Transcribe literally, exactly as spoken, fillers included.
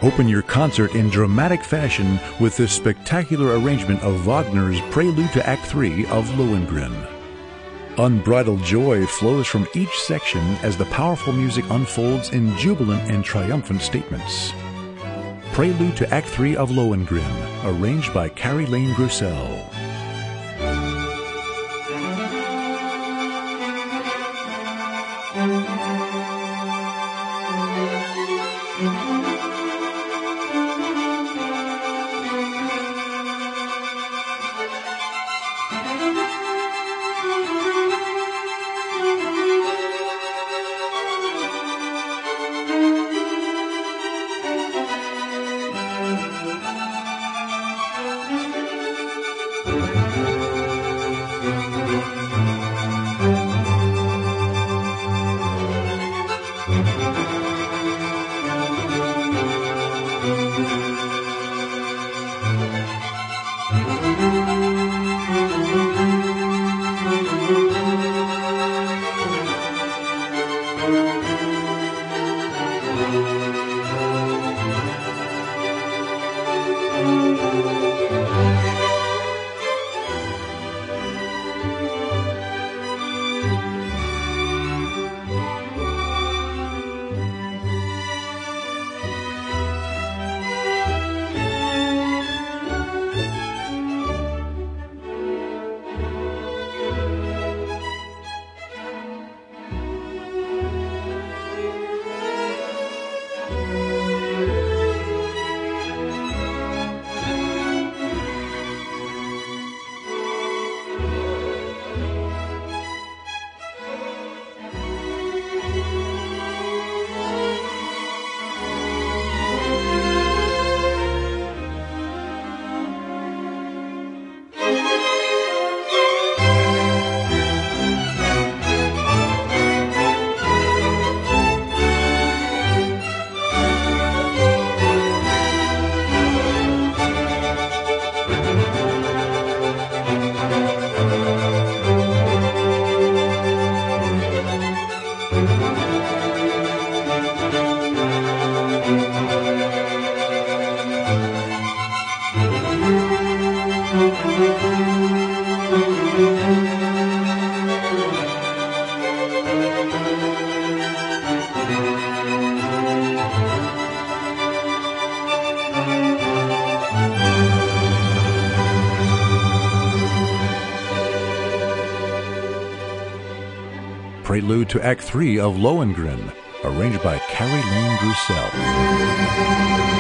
Open your concert in dramatic fashion with this spectacular arrangement of Wagner's Prelude to Act Three of Lohengrin. Unbridled joy flows from each section as the powerful music unfolds in jubilant and triumphant statements. Prelude to Act Three of Lohengrin, arranged by Carrie Lane Grussell. Prelude to Act Three of Lohengrin, arranged by Carrie Lane Grussell.